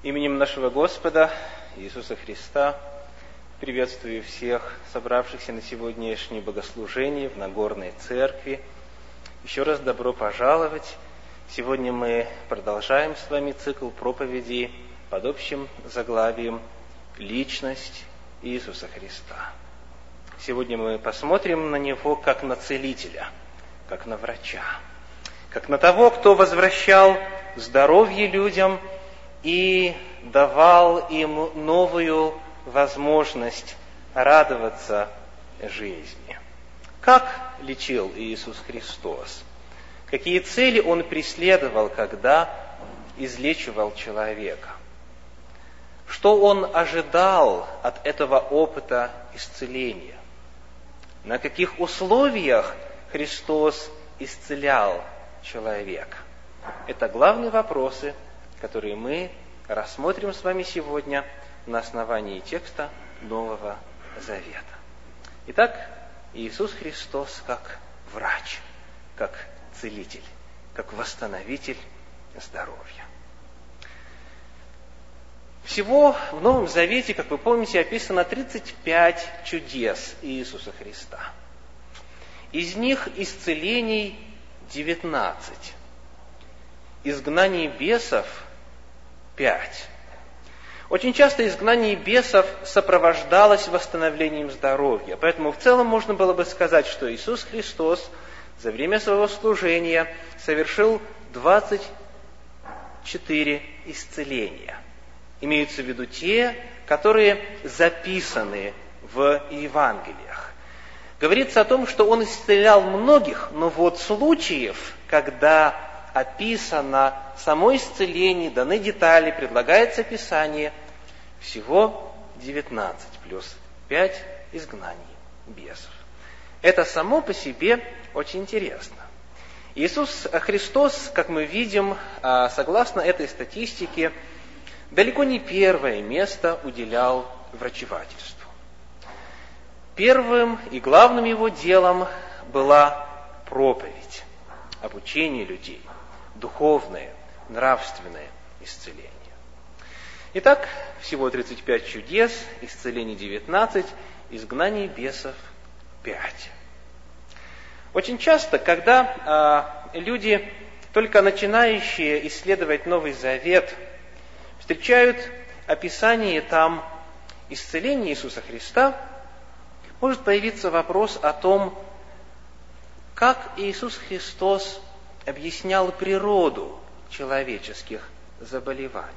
Именем нашего Господа Иисуса Христа приветствую всех собравшихся на сегодняшнее богослужение в Нагорной Церкви. Еще раз добро пожаловать. Сегодня мы продолжаем с вами цикл проповедей под общим заглавием «Личность Иисуса Христа». Сегодня мы посмотрим на Него как на целителя, как на врача, как на того, кто возвращал здоровье людям и давал им новую возможность радоваться жизни. Как лечил Иисус Христос? Какие цели Он преследовал, когда излечивал человека? Что Он ожидал от этого опыта исцеления? На каких условиях Христос исцелял человека? Это главные вопросы, которые мы рассмотрим с вами сегодня на основании текста Нового Завета. Итак, Иисус Христос как врач, как целитель, как восстановитель здоровья. Всего в Новом Завете, как вы помните, описано 35 чудес Иисуса Христа. Из них исцелений 19. Изгнание бесов 5. Очень часто изгнание бесов сопровождалось восстановлением здоровья. Поэтому в целом можно было бы сказать, что Иисус Христос за время своего служения совершил 24 исцеления. Имеются в виду те, которые записаны в Евангелиях. Говорится о том, что Он исцелял многих, но вот случаев, когда описано само исцеление, даны детали, предлагается описание, всего 19 плюс 5 изгнаний бесов. Это само по себе очень интересно. Иисус Христос, как мы видим, согласно этой статистике, далеко не первое место уделял врачевательству. Первым и главным его делом была проповедь, обучение людей, духовное, нравственное исцеление. Итак, всего 35 чудес, исцелений 19, изгнаний бесов 5. Очень часто, когда люди, только начинающие исследовать Новый Завет, встречают описание там исцеления Иисуса Христа, может появиться вопрос о том, как Иисус Христос объяснял природу человеческих заболеваний.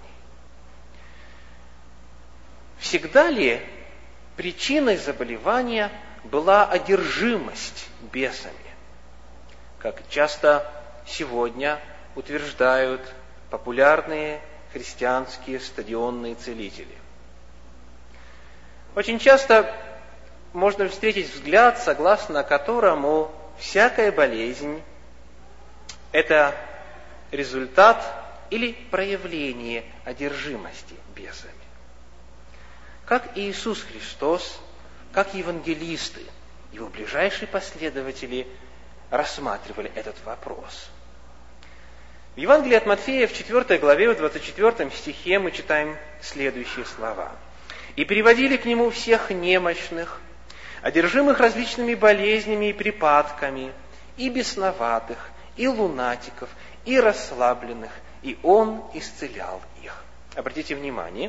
Всегда ли причиной заболевания была одержимость бесами, как часто сегодня утверждают популярные христианские стадионные целители? Очень часто можно встретить взгляд, согласно которому всякая болезнь – это результат или проявление одержимости бесами. Как Иисус Христос, как евангелисты, его ближайшие последователи рассматривали этот вопрос? В Евангелии от Матфея в 4 главе, в 24 стихе мы читаем следующие слова. «И приводили к Нему всех немощных, одержимых различными болезнями и припадками, и бесноватых, и лунатиков, и расслабленных, и Он исцелял их». Обратите внимание,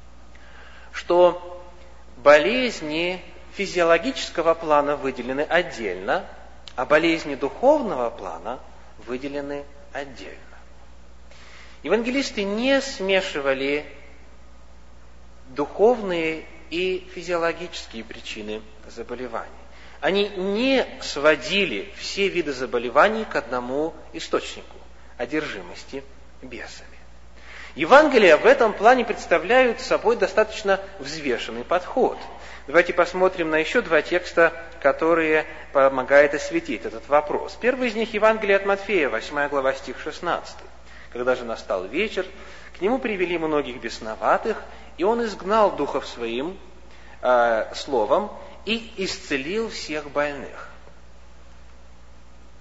что болезни физиологического плана выделены отдельно, а болезни духовного плана выделены отдельно. Евангелисты не смешивали духовные и физиологические причины заболеваний. Они не сводили все виды заболеваний к одному источнику – одержимости бесами. Евангелия в этом плане представляют собой достаточно взвешенный подход. Давайте посмотрим на еще два текста, которые помогают осветить этот вопрос. Первый из них – Евангелие от Матфея, 8 глава, стих 16. «Когда же настал вечер, к Нему привели многих бесноватых, и Он изгнал духов Своим словом и исцелил всех больных».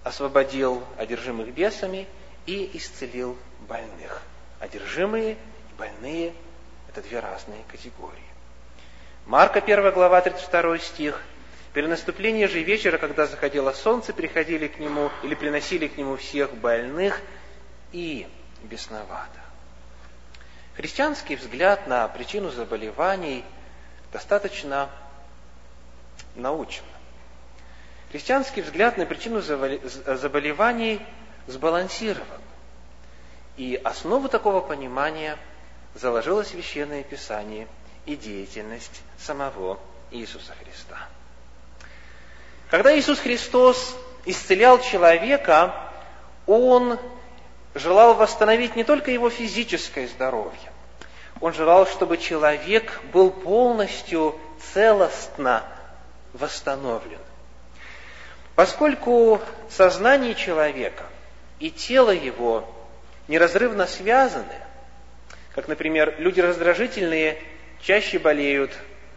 Освободил одержимых бесами и исцелил больных. Одержимые Больные – это две разные категории. Марка 1 глава, 32 стих. «Перед наступлением же вечера, когда заходило солнце, приходили к нему или приносили к нему всех больных и бесноватых». Христианский взгляд на причину заболеваний достаточно научен. Христианский взгляд на причину заболеваний сбалансирован. И основу такого понимания заложило Священное Писание и деятельность самого Иисуса Христа. Когда Иисус Христос исцелял человека, Он желал восстановить не только его физическое здоровье, Он желал, чтобы человек был полностью целостно восстановлен. Поскольку сознание человека и тело его неразрывно связаны, как, например, люди раздражительные чаще болеют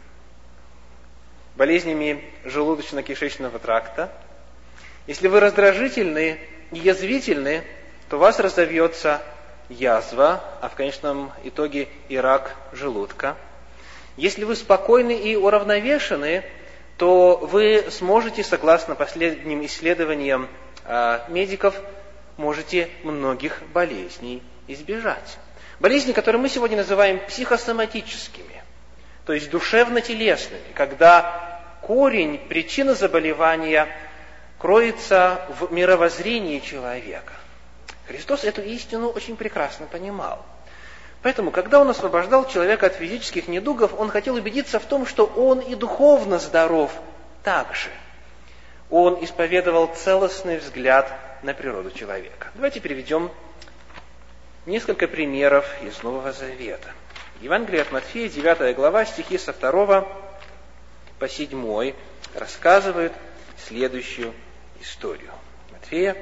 болезнями желудочно-кишечного тракта. Если вы раздражительны и язвительны, то у вас разовьется язва, а в конечном итоге и рак желудка. Если вы спокойны и уравновешены, то вы сможете, согласно последним исследованиям медиков, можете многих болезней избежать. Болезни, которые мы сегодня называем психосоматическими, то есть душевно-телесными, когда корень, причина заболевания кроется в мировоззрении человека. Христос эту истину очень прекрасно понимал. Поэтому, когда Он освобождал человека от физических недугов, Он хотел убедиться в том, что он и духовно здоров также. Он исповедовал целостный взгляд на природу человека. Давайте приведем несколько примеров из Нового Завета. Евангелие от Матфея, 9 глава, стихи со 2 по 7 рассказывают следующую историю. Матфея,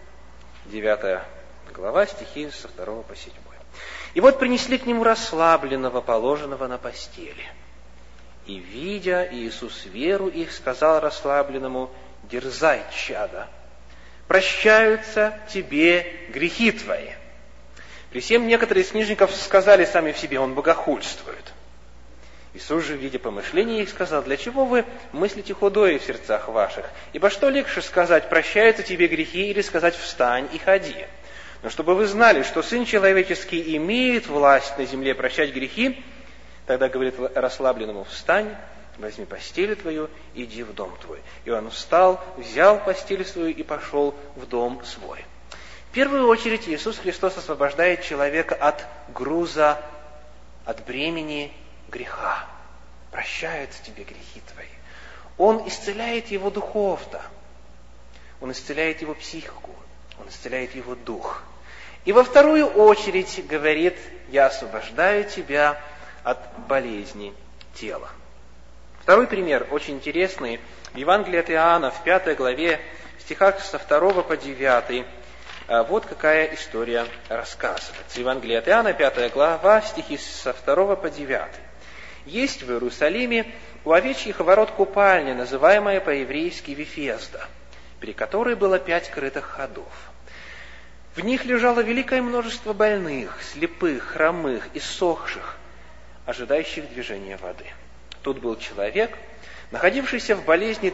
9 глава, стихи со 2 по 7. «И вот принесли к нему расслабленного, положенного на постели. И, видя Иисус веру их, сказал расслабленному: дерзай, чадо, прощаются тебе грехи твои. При сем некоторые из книжников сказали сами в себе: он богохульствует. Иисус же, видя помышления их, сказал: для чего вы мыслите худое в сердцах ваших? Ибо что легче сказать: прощаются тебе грехи, или сказать: встань и ходи? Но чтобы вы знали, что Сын Человеческий имеет власть на земле прощать грехи, тогда говорит расслабленному: встань, возьми постель твою, иди в дом твой. И он встал, взял постель свою и пошел в дом свой». В первую очередь Иисус Христос освобождает человека от груза, от бремени греха. Прощаются тебе грехи твои. Он исцеляет его духовно. Он исцеляет его психику. Он исцеляет его дух. И во вторую очередь говорит: я освобождаю тебя от болезни тела. Второй пример, очень интересный, в Евангелии от Иоанна, в 5 главе, в стихах со 2 по 9, вот какая история рассказывается. Евангелие от Иоанна, 5 глава, стихи со 2 по 9. «Есть в Иерусалиме у овечьих ворот купальня, называемая по-еврейски Вифезда, при которой было 5 крытых ходов. В них лежало великое множество больных, слепых, хромых, иссохших, ожидающих движения воды. Тут был человек, находившийся в болезни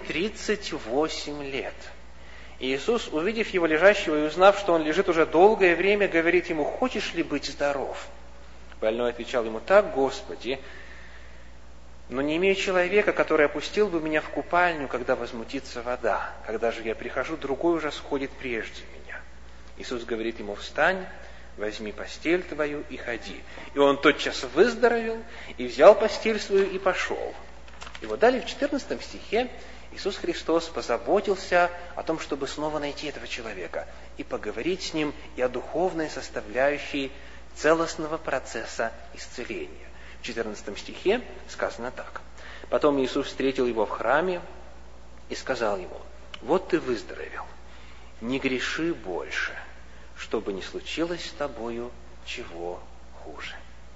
38 лет. И Иисус, увидев его лежащего и узнав, что он лежит уже долгое время, говорит ему: хочешь ли быть здоров? Больной отвечал ему: так, Господи, но не имею человека, который опустил бы меня в купальню, когда возмутится вода. Когда же я прихожу, другой уже сходит прежде меня. Иисус говорит ему: встань, возьми постель твою и ходи. И он тотчас выздоровел, и взял постель свою и пошел». И вот далее в 14 стихе Иисус Христос позаботился о том, чтобы снова найти этого человека и поговорить с ним и о духовной составляющей целостного процесса исцеления. В 14 стихе сказано так: «Потом Иисус встретил его в храме и сказал ему: вот ты выздоровел, не греши больше, чтобы не случилось с тобою чего хуже».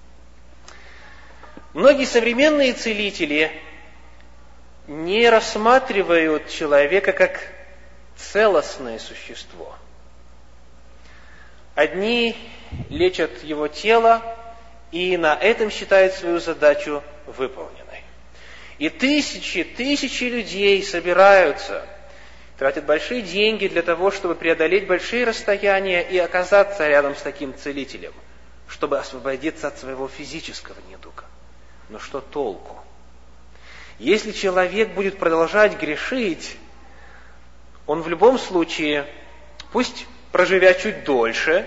Многие современные целители не рассматривают человека как целостное существо. Одни лечат его тело и на этом считает свою задачу выполненной. И тысячи людей собираются, тратят большие деньги для того, чтобы преодолеть большие расстояния и оказаться рядом с таким целителем, чтобы освободиться от своего физического недуга. Но что толку? Если человек будет продолжать грешить, он в любом случае, пусть проживя чуть дольше,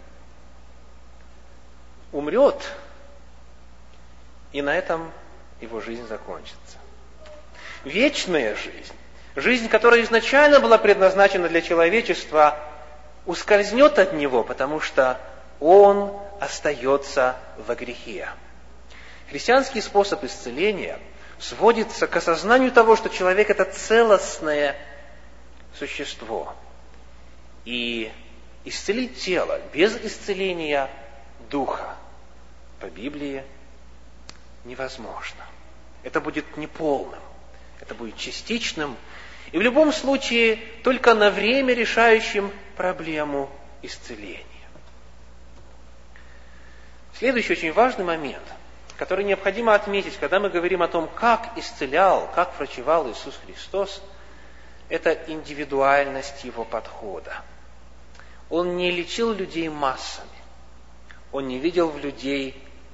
умрет, и на этом его жизнь закончится. Вечная жизнь, жизнь, которая изначально была предназначена для человечества, ускользнет от него, потому что он остается во грехе. Христианский способ исцеления сводится к осознанию того, что человек – это целостное существо. И исцелить тело без исцеления духа по Библии невозможно. Это будет неполным, это будет частичным, и в любом случае только на время решающим проблему исцеления. Следующий очень важный момент, который необходимо отметить, когда мы говорим о том, как исцелял, как врачевал Иисус Христос, это индивидуальность Его подхода. Он не лечил людей массами. Он не видел в людях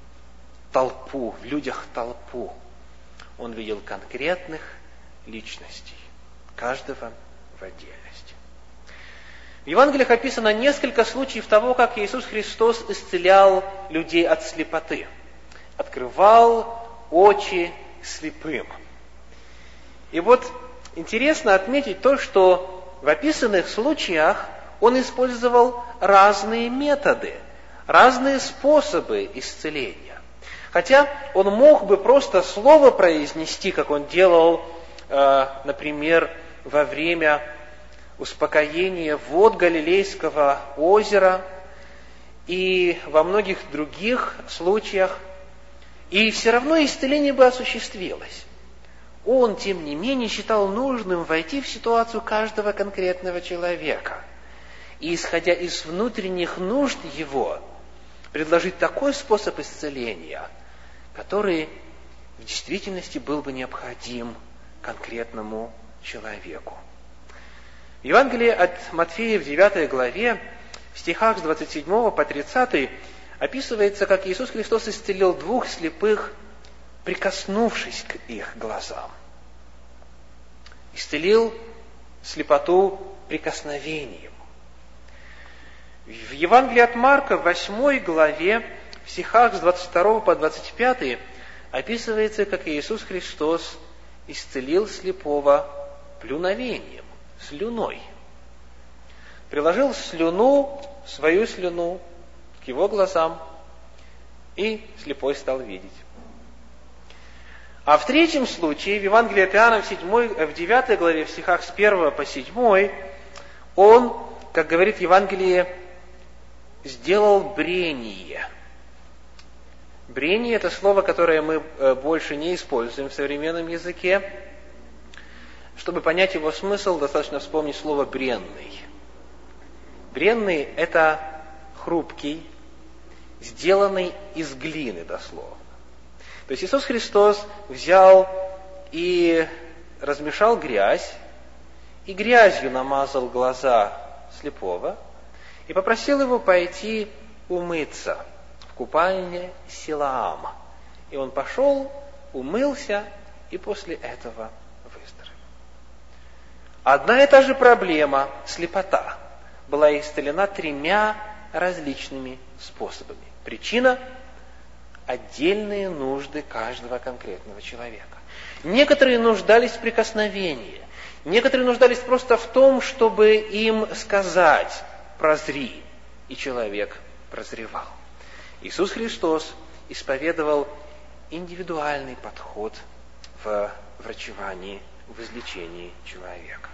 толпу. Он видел конкретных личностей, каждого в отдельности. В Евангелиях описано несколько случаев того, как Иисус Христос исцелял людей от слепоты, открывал очи слепым. И вот интересно отметить то, что в описанных случаях Он использовал разные методы, разные способы исцеления. Хотя Он мог бы просто слово произнести, как Он делал, например, во время успокоения вод Галилейского озера и во многих других случаях, и все равно исцеление бы осуществилось. Он, тем не менее, считал нужным войти в ситуацию каждого конкретного человека и, исходя из внутренних нужд его, предложить такой способ исцеления, который в действительности был бы необходим конкретному человеку. В Евангелии от Матфея в 9 главе, в стихах с 27 по 30, описывается, как Иисус Христос исцелил 2 слепых, прикоснувшись к их глазам. Исцелил слепоту прикосновением. В Евангелии от Марка, в 8 главе, в стихах с 22 по 25, описывается, как Иисус Христос исцелил слепого плюновением, слюной. Приложил свою слюну к его глазам, и слепой стал видеть. А в 3 случае, в Евангелии от Иоанна, в 9 главе, в стихах с 1 по 7, он, как говорит Евангелие, сделал брение. Брение – это слово, которое мы больше не используем в современном языке. Чтобы понять его смысл, достаточно вспомнить слово «бренный». Бренный – это хрупкий, сделанный из глины дословно. То есть Иисус Христос взял и размешал грязь, и грязью намазал глаза слепого, и попросил его пойти умыться в купальне Силаама. И он пошел, умылся, и после этого выздоровел. Одна и та же проблема, слепота, была исцелена 3 различными способами. Причина – отдельные нужды каждого конкретного человека. Некоторые нуждались в прикосновении, некоторые нуждались просто в том, чтобы им сказать «прозри», и человек прозревал. Иисус Христос исповедовал индивидуальный подход в врачевании, в излечении человека.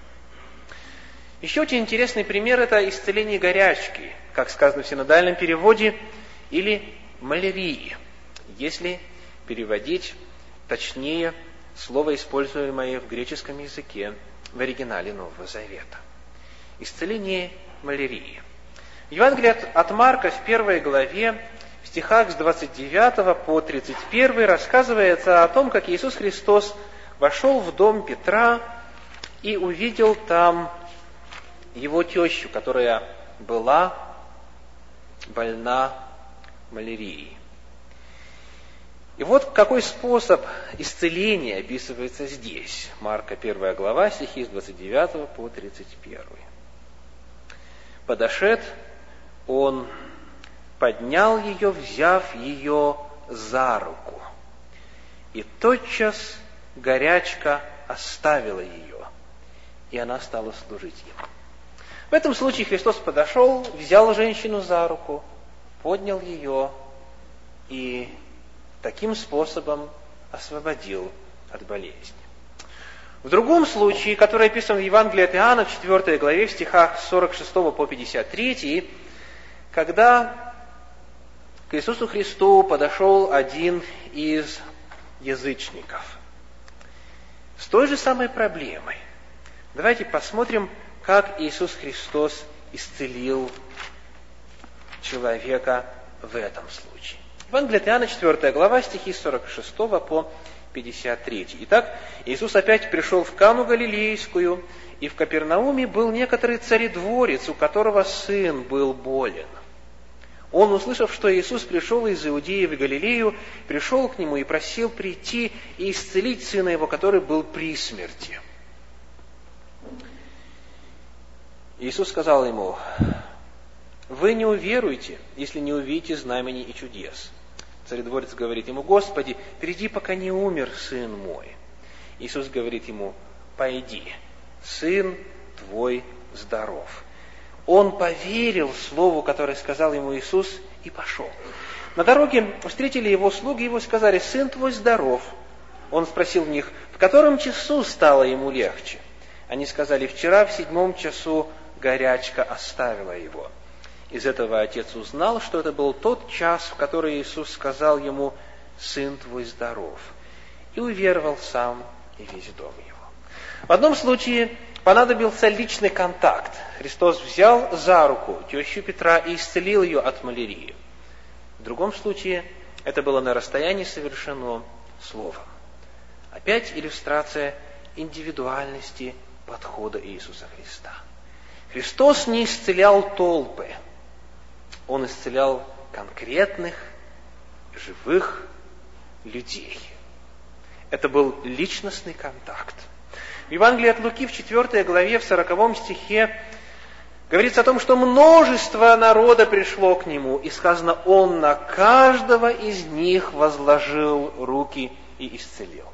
Еще очень интересный пример – это исцеление горячки, как сказано в синодальном переводе, или малярии, если переводить точнее слово, используемое в греческом языке в оригинале Нового Завета. Исцеление малярии. В Евангелии от Марка в 1 главе, в стихах с 29 по 31 рассказывается о том, как Иисус Христос вошел в дом Петра и увидел там его тещу, которая была больна малярией. И вот какой способ исцеления описывается здесь. Марка 1 глава, стихи с 29 по 31. Подошед, он поднял ее, взяв ее за руку. И тотчас горячка оставила ее, и она стала служить им. В этом случае Христос подошел, взял женщину за руку, поднял ее и таким способом освободил от болезни. В другом случае, который описан в Евангелии от Иоанна, в 4 главе, в стихах с 46 по 53, когда к Иисусу Христу подошел один из язычников с той же самой проблемой. Давайте посмотрим, как Иисус Христос исцелил человека в этом случае. Евангелие от Иоанна, 4 глава, стихи с 46 по 53. Итак, Иисус опять пришел в Кану Галилейскую, и в Капернауме был некоторый царедворец, у которого сын был болен. Он, услышав, что Иисус пришел из Иудеи в Галилею, пришел к нему и просил прийти и исцелить сына его, который был при смерти. Иисус сказал ему: «Вы не уверуете, если не увидите знамений и чудес». Царедворец говорит ему: «Господи, приди, пока не умер сын мой». Иисус говорит ему: «Пойди, сын твой здоров». Он поверил слову, которое сказал ему Иисус, и пошел. На дороге встретили его слуги, его сказали: «Сын твой здоров». Он спросил в них: «В котором часу стало ему легче?» Они сказали: «Вчера в 7 часу горячка оставила его». Из этого отец узнал, что это был тот час, в который Иисус сказал ему: «Сын твой здоров», и уверовал сам и весь дом его. В одном случае понадобился личный контакт. Христос взял за руку тещу Петра и исцелил ее от малярии. В другом случае это было на расстоянии совершено словом. Опять иллюстрация индивидуальности подхода Иисуса Христа. Христос не исцелял толпы. Он исцелял конкретных, живых людей. Это был личностный контакт. В Евангелии от Луки в 4 главе, в 40 стихе говорится о том, что множество народа пришло к Нему, и сказано: Он на каждого из них возложил руки и исцелил.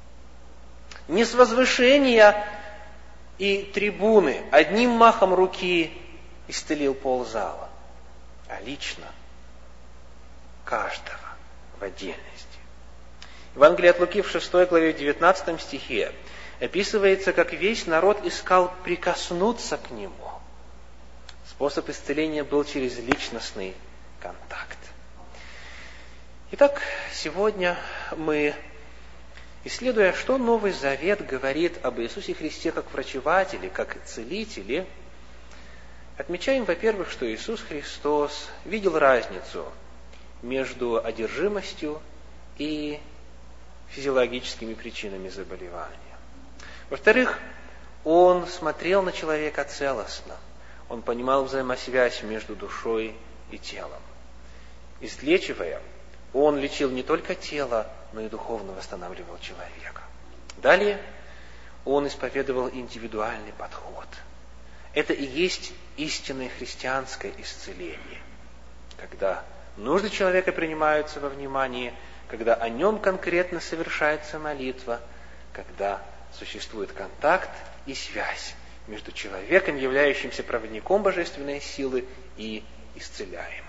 Не с возвышения и трибуны одним махом руки исцелил ползала, а лично каждого в отдельности. Евангелие от Луки в 6 главе, в 19 стихе описывается, как весь народ искал прикоснуться к Нему. Способ исцеления был через личностный контакт. Итак, сегодня мы, исследуя, что Новый Завет говорит об Иисусе Христе как врачевателе, как целителе, отмечаем, во-первых, что Иисус Христос видел разницу между одержимостью и физиологическими причинами заболевания. Во-вторых, Он смотрел на человека целостно. Он понимал взаимосвязь между душой и телом. Излечивая, Он лечил не только тело, но и духовно восстанавливал человека. Далее, Он исповедовал индивидуальный подход. Это и есть истинное христианское исцеление, когда нужды человека принимаются во внимание, когда о нем конкретно совершается молитва, когда существует контакт и связь между человеком, являющимся проводником божественной силы, и исцеляемым.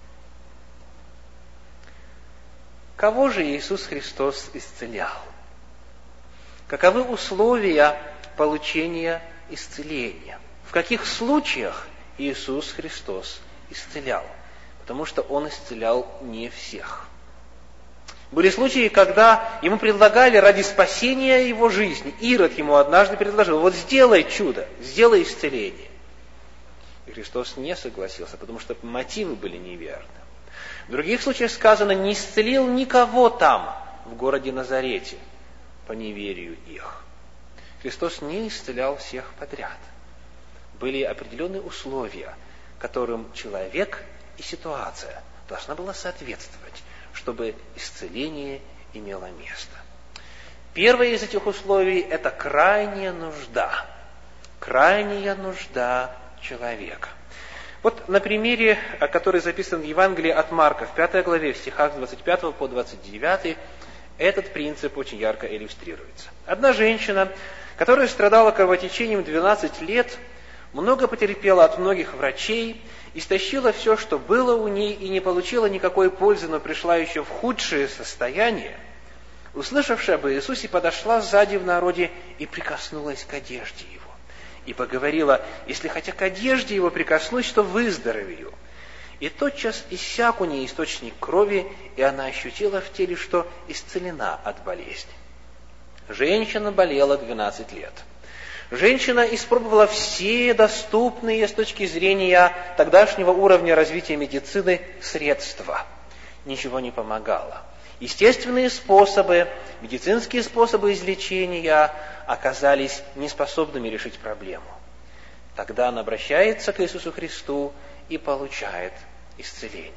Кого же Иисус Христос исцелял? Каковы условия получения исцеления? В каких случаях Иисус Христос исцелял? Потому что Он исцелял не всех. Были случаи, когда Ему предлагали ради спасения Его жизни. Ирод Ему однажды предложил: вот сделай чудо, сделай исцеление. И Христос не согласился, потому что мотивы были неверны. В других случаях сказано, не исцелил никого там, в городе Назарете, по неверию их. Христос не исцелял всех подряд. Были определенные условия, которым человек и ситуация должна была соответствовать, чтобы исцеление имело место. Первое из этих условий – это крайняя нужда. Крайняя нужда человека. Вот на примере, который записан в Евангелии от Марка, в 5 главе, в стихах с 25 по 29, этот принцип очень ярко иллюстрируется. Одна женщина, которая страдала кровотечением 12 лет, много потерпела от многих врачей, истощила все, что было у ней, и не получила никакой пользы, но пришла еще в худшее состояние, услышавши об Иисусе, подошла сзади в народе и прикоснулась к одежде Его. И поговорила, если хотя к одежде Его прикоснусь, то выздоровею. И тотчас иссяк у нее источник крови, и она ощутила в теле, что исцелена от болезни. Женщина болела 12 лет. Женщина испробовала все доступные с точки зрения тогдашнего уровня развития медицины средства. Ничего не помогало. Естественные способы, медицинские способы излечения оказались неспособными решить проблему. Тогда она обращается к Иисусу Христу и получает исцеление.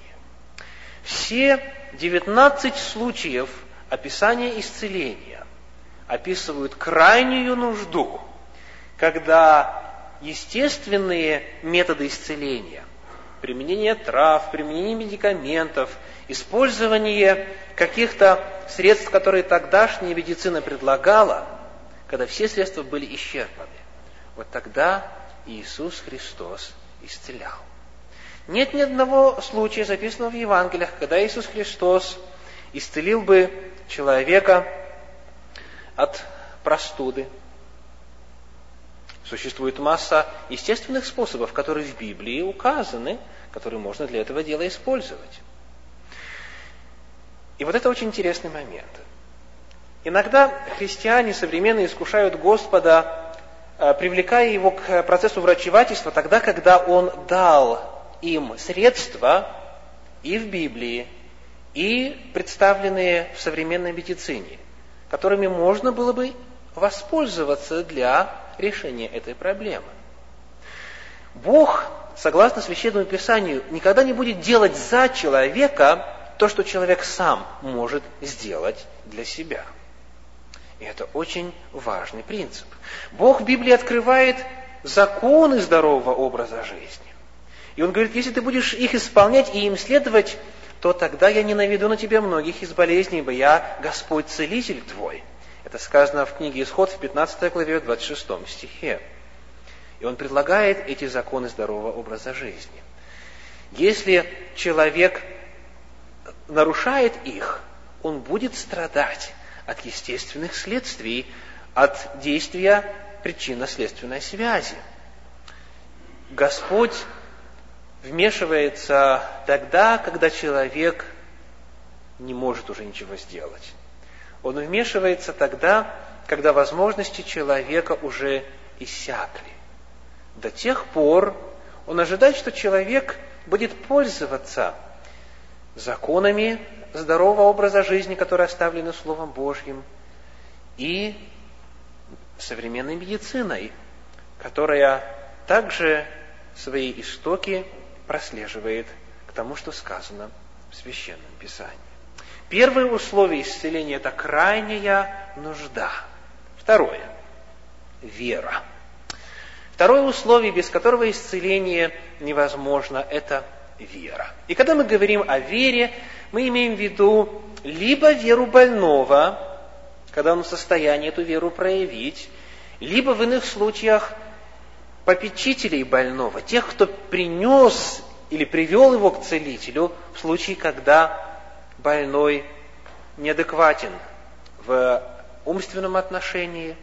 Все 19 случаев описания исцеления описывают крайнюю нужду, когда естественные методы исцеления, применение трав, применение медикаментов, использование каких-то средств, которые тогдашняя медицина предлагала, когда все средства были исчерпаны, вот тогда Иисус Христос исцелял. Нет ни одного случая, записанного в Евангелиях, когда Иисус Христос исцелил бы человека от простуды. Существует масса естественных способов, которые в Библии указаны, которые можно для этого дела использовать. И вот это очень интересный момент. Иногда христиане современные искушают Господа, привлекая Его к процессу врачевательства тогда, когда Он дал им средства и в Библии, и представленные в современной медицине, которыми можно было бы воспользоваться для решения этой проблемы. Бог, согласно Священному Писанию, никогда не будет делать за человека то, что человек сам может сделать для себя. И это очень важный принцип. Бог в Библии открывает законы здорового образа жизни. И Он говорит, если ты будешь их исполнять и им следовать, то тогда я не наведу на тебя многих из болезней, ибо я Господь Целитель твой. Это сказано в книге Исход в 15 главе, 26 стихе. И Он предлагает эти законы здорового образа жизни. Если человек нарушает их, он будет страдать от естественных следствий, от действия причинно-следственной связи. Господь вмешивается тогда, когда человек не может уже ничего сделать. Он вмешивается тогда, когда возможности человека уже иссякли. До тех пор он ожидает, что человек будет пользоваться законами здорового образа жизни, которые оставлены Словом Божьим, и современной медициной, которая также свои истоки прослеживает к тому, что сказано в Священном Писании. Первое условие исцеления – это крайняя нужда. Второе – вера. Второе условие, без которого исцеление невозможно – это вера. И когда мы говорим о вере, мы имеем в виду либо веру больного, когда он в состоянии эту веру проявить, либо в иных случаях попечителей больного, тех, кто принес или привел его к целителю, в случае, когда больной неадекватен в умственном отношении,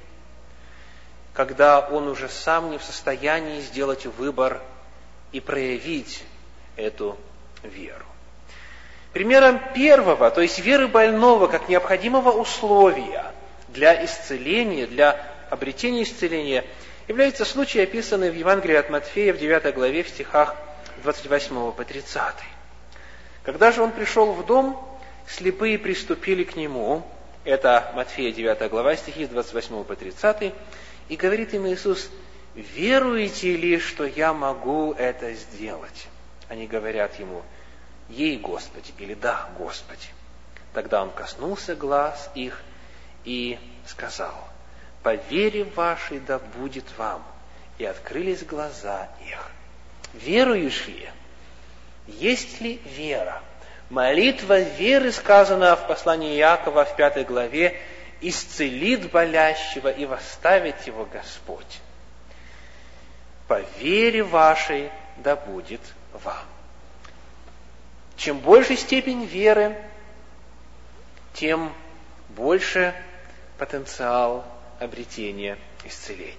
когда он уже сам не в состоянии сделать выбор и проявить эту веру. Примером первого, то есть веры больного, как необходимого условия для исцеления, для обретения исцеления, является случай, описанный в Евангелии от Матфея в 9 главе в стихах 28 по 30. Когда же он пришел в дом, слепые приступили к нему, это Матфея 9 глава, стихи с 28 по 30, и говорит им Иисус: «Веруете ли, что я могу это сделать?» Они говорят ему: «Ей, Господи», или «Да, Господи». Тогда он коснулся глаз их и сказал: «По вере вашей да будет вам». И открылись глаза их. Веруешь ли? Есть ли вера? Молитва веры, сказано в послании Иакова в 5 главе, исцелит болящего и восставит его Господь. По вере вашей да будет вам. Чем больше степень веры, тем больше потенциал обретения исцеления.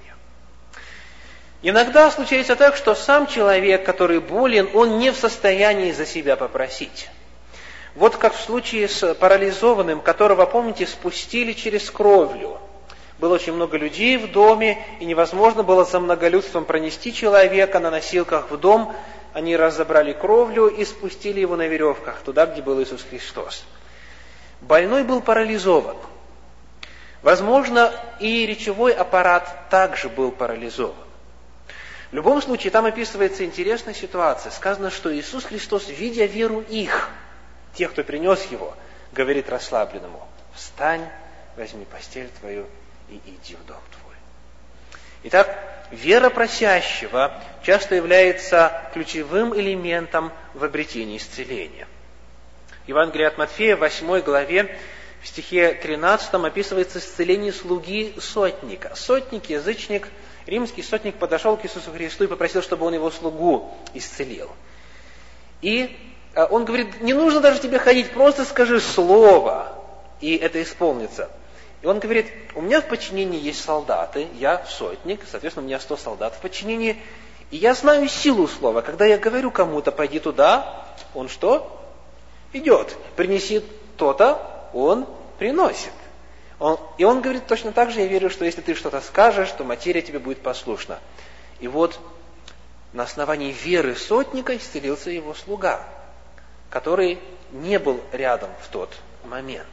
Иногда случается так, что сам человек, который болен, он не в состоянии за себя попросить. Вот как в случае с парализованным, которого, помните, спустили через кровлю. Было очень много людей в доме, и невозможно было за многолюдством пронести человека на носилках в дом. Они разобрали кровлю и спустили его на веревках туда, где был Иисус Христос. Больной был парализован. Возможно, и речевой аппарат также был парализован. В любом случае, там описывается интересная ситуация. Сказано, что Иисус Христос, видя веру их, тех, кто принес его, говорит расслабленному: «Встань, возьми постель твою и иди в дом твой». Итак, вера просящего часто является ключевым элементом в обретении исцеления. В Евангелии от Матфея, в 8 главе, в стихе 13 описывается исцеление слуги сотника. Сотник, язычник, римский сотник подошел к Иисусу Христу и попросил, чтобы он его слугу исцелил. И он говорит: не нужно даже тебе ходить, просто скажи слово, и это исполнится. И он говорит: у меня в подчинении есть солдаты, я сотник, соответственно, у меня 100 солдат в подчинении, и я знаю силу слова. Когда я говорю кому-то: пойди туда, он что? Идет. Принеси то-то, он приносит. И он говорит точно так же: я верю, что если ты что-то скажешь, то материя тебе будет послушна. И вот на основании веры сотника исцелился его слуга, который не был рядом в тот момент.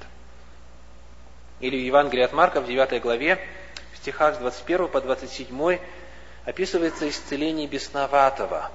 Или в Евангелии от Марка, в 9 главе, в стихах с 21 по 27 описывается исцеление бесноватого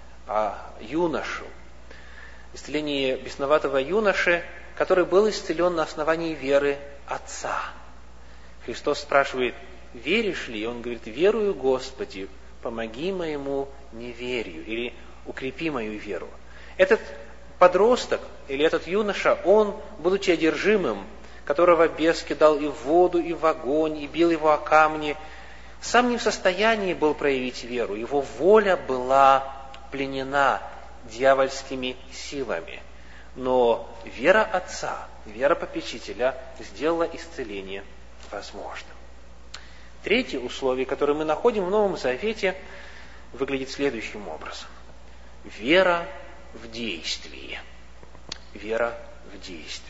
юношу. Исцеление бесноватого юноши, который был исцелен на основании веры отца. Христос спрашивает: веришь ли? И он говорит: верую, Господи, помоги моему неверию, или укрепи мою веру. Этот подросток, или этот юноша, он, будучи одержимым, которого бес кидал и в воду, и в огонь, и бил его о камни, сам не в состоянии был проявить веру. Его воля была пленена дьявольскими силами. Но вера отца, вера попечителя сделала исцеление возможным. Третье условие, которое мы находим в Новом Завете, выглядит следующим образом. Вера в действии. Вера в действии.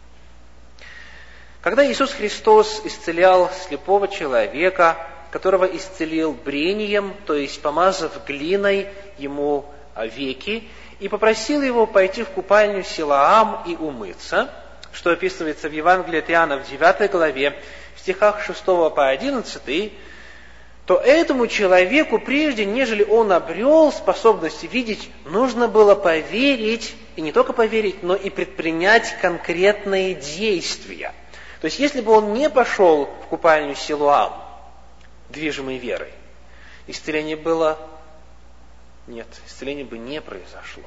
Когда Иисус Христос исцелял слепого человека, которого исцелил брением, то есть помазав глиной ему веки, и попросил его пойти в купальню Силаам и умыться, что описывается в Евангелии от Иоанна в 9 главе, в стихах 6 по 11, то этому человеку, прежде нежели он обрел способность видеть, нужно было поверить, и не только поверить, но и предпринять конкретные действия. То есть, если бы он не пошел в купальню Силуам, движимой верой, исцеление было... Нет, исцеление бы не произошло.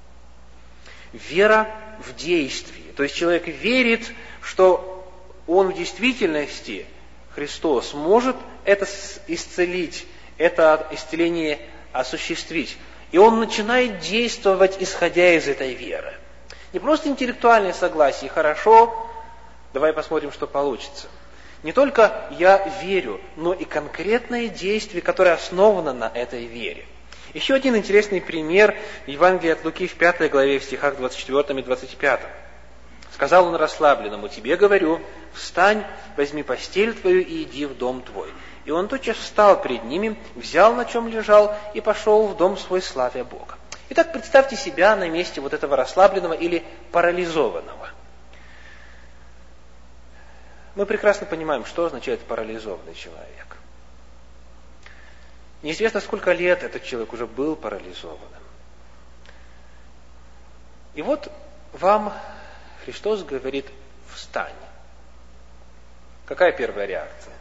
Вера в действии. То есть человек верит, что он в действительности, Христос, может это исцелить, это исцеление осуществить. И он начинает действовать, исходя из этой веры. Не просто интеллектуальное согласие, хорошо, давай посмотрим, что получится. Не только я верю, но и конкретное действие, которое основано на этой вере. Еще один интересный пример в Евангелии от Луки в 5 главе, в стихах 24 и 25. Сказал он расслабленному: тебе говорю, встань, возьми постель твою и иди в дом твой. И он тотчас встал пред ними, взял, на чем лежал, и пошел в дом свой, славя Бога. Итак, представьте себя на месте вот этого расслабленного или парализованного. Мы прекрасно понимаем, что означает парализованный человек. Неизвестно, сколько лет этот человек уже был парализованным. И вот вам Христос говорит: встань. Какая первая реакция?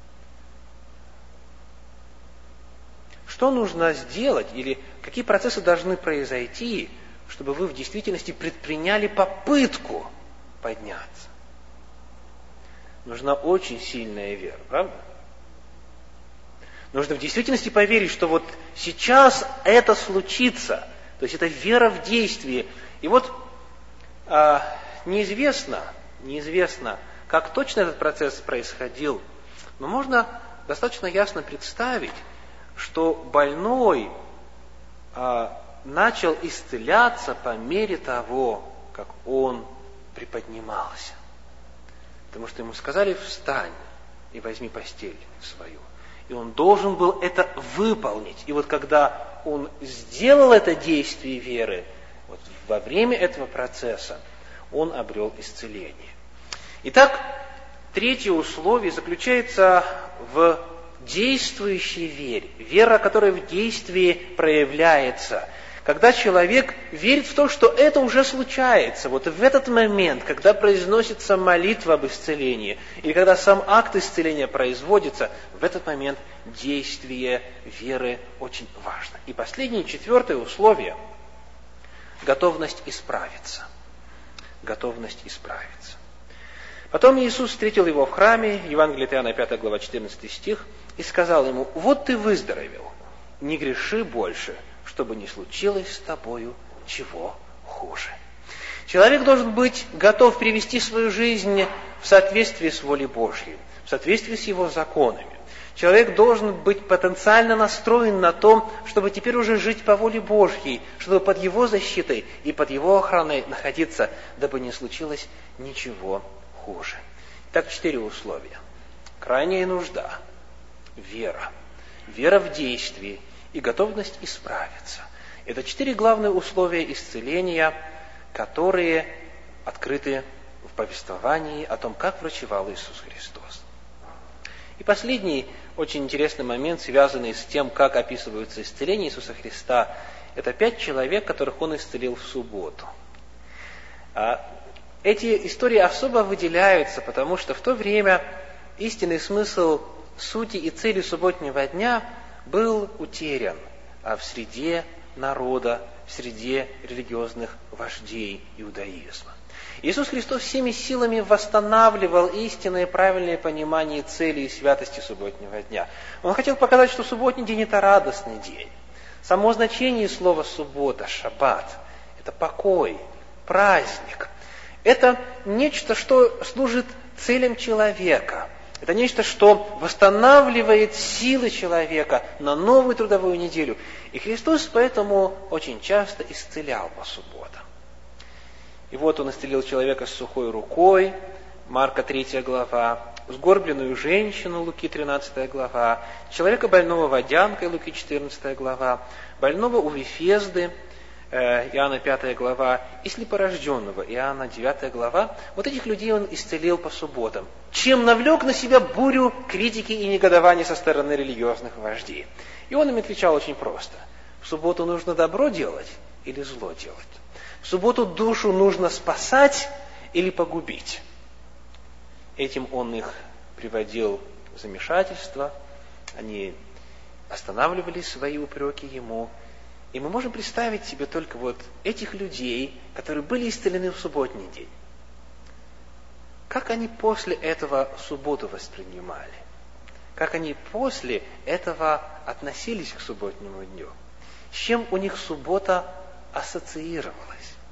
Что нужно сделать или какие процессы должны произойти, чтобы вы в действительности предприняли попытку подняться? Нужна очень сильная вера, правда? Нужно в действительности поверить, что вот сейчас это случится. То есть это вера в действие. И вот неизвестно, как точно этот процесс происходил, но можно достаточно ясно представить, что больной начал исцеляться по мере того, как он приподнимался. Потому что ему сказали: встань и возьми постель свою. И он должен был это выполнить. И вот когда он сделал это действие веры, вот во время этого процесса он обрел исцеление. Итак, третье условие заключается в действующей вере. Вера, которая в действии проявляется. Когда человек верит в то, что это уже случается, вот в этот момент, когда произносится молитва об исцелении, или когда сам акт исцеления производится, в этот момент действие веры очень важно. И последнее, четвертое условие – готовность исправиться. Готовность исправиться. Потом Иисус встретил его в храме, Евангелие от Иоанна, 5 глава, 14 стих, и сказал ему: вот ты выздоровел, не греши больше, чтобы не случилось с тобою чего хуже. Человек должен быть готов привести свою жизнь в соответствии с волей Божьей, в соответствии с его законами. Человек должен быть потенциально настроен на то, чтобы теперь уже жить по воле Божьей, чтобы под его защитой и под его охраной находиться, дабы не случилось ничего хуже. Так, 4 условия. Крайняя нужда, вера в действии и готовность исправиться. Это 4 главные условия исцеления, которые открыты в повествовании о том, как врачевал Иисус Христос. И последний очень интересный момент, связанный с тем, как описывается исцеление Иисуса Христа, это 5 человек, которых Он исцелил в субботу. Эти истории особо выделяются, потому что в то время истинный смысл сути и цели субботнего дня был утерян в среде народа, в среде религиозных вождей иудаизма. Иисус Христос всеми силами восстанавливал истинное и правильное понимание цели и святости субботнего дня. Он хотел показать, что субботний день – это радостный день. Само значение слова «суббота», «шаббат» – это покой, праздник. Это нечто, что служит целям человека. Это нечто, что восстанавливает силы человека на новую трудовую неделю. И Христос поэтому очень часто исцелял по субботам. И вот Он исцелил человека с сухой рукой, Марка 3 глава, сгорбленную женщину, Луки 13 глава, человека больного водянкой, Луки 14 глава, больного у Вифезды, Иоанна 5 глава, и слепорожденного, Иоанна 9 глава. Вот этих людей Он исцелил по субботам, чем навлек на себя бурю критики и негодования со стороны религиозных вождей. И Он им отвечал очень просто. В субботу нужно добро делать или зло делать? В субботу душу нужно спасать или погубить? Этим Он их приводил в замешательство, они останавливали свои упреки Ему. И мы можем представить себе только вот этих людей, которые были исцелены в субботний день. Как они после этого субботу воспринимали? Как они после этого относились к субботнему дню? С чем у них суббота ассоциировалась?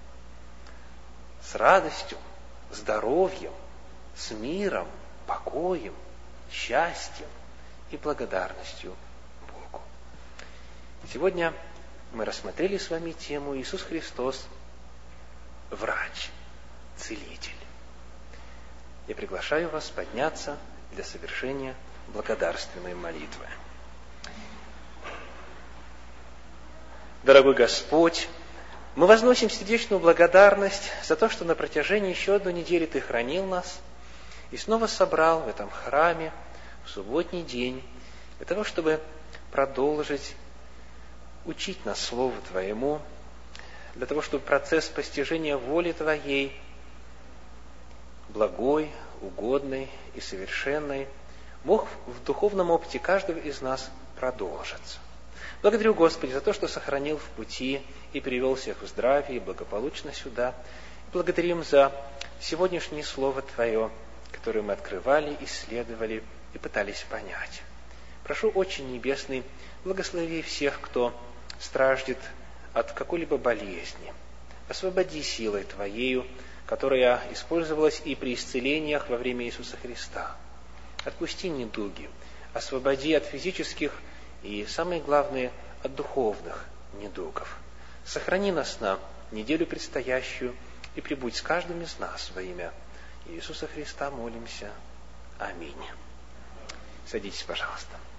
С радостью, здоровьем, с миром, покоем, счастьем и благодарностью Богу. Сегодня мы рассмотрели с вами тему Иисус Христос – врач, целитель. Я приглашаю вас подняться для совершения благодарственной молитвы. Дорогой Господь, мы возносим сердечную благодарность за то, что на протяжении еще одной недели Ты хранил нас и снова собрал в этом храме в субботний день для того, чтобы продолжить учить нас Слову Твоему, для того, чтобы процесс постижения воли Твоей, благой, угодной и совершенной, мог в духовном опыте каждого из нас продолжиться. Благодарю, Господи, за то, что сохранил в пути и привел всех в здравии и благополучно сюда. Благодарим за сегодняшнее Слово Твое, которое мы открывали, исследовали и пытались понять. Прошу, Отче Небесный, благослови всех, кто страждет от какой-либо болезни. Освободи силой Твоею, которая использовалась и при исцелениях во время Иисуса Христа. Отпусти недуги, освободи от физических и, самое главное, от духовных недугов. Сохрани нас на неделю предстоящую и пребудь с каждым из нас во имя Иисуса Христа молимся. Аминь. Садитесь, пожалуйста.